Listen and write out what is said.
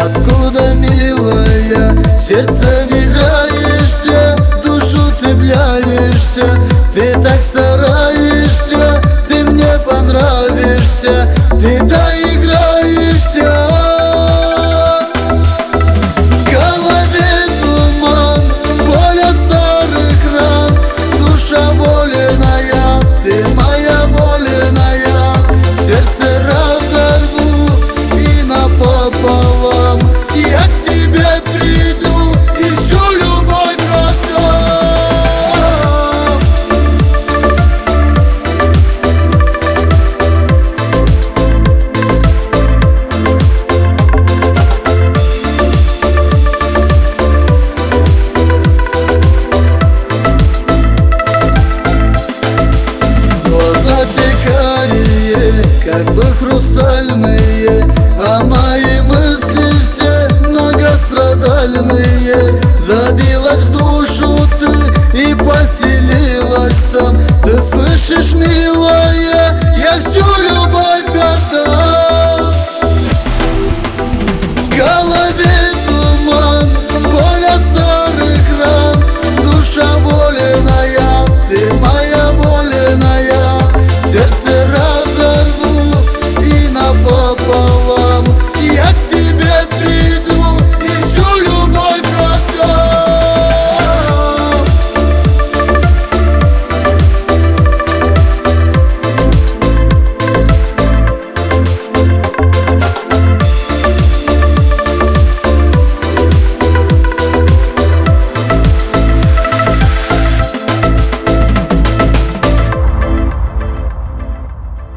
откуда, милая? Сердцем играешься, душу цепляешься. Ты так стараешься, ты мне понравишься, ты доиграешься. В голове туман, боль от старых ран, душа воленая, ты моя воленая. Сердце разорву и напополам, я к тебе приду и всю любовь отдам. Глаза те карие, как бы хрустальные, а мои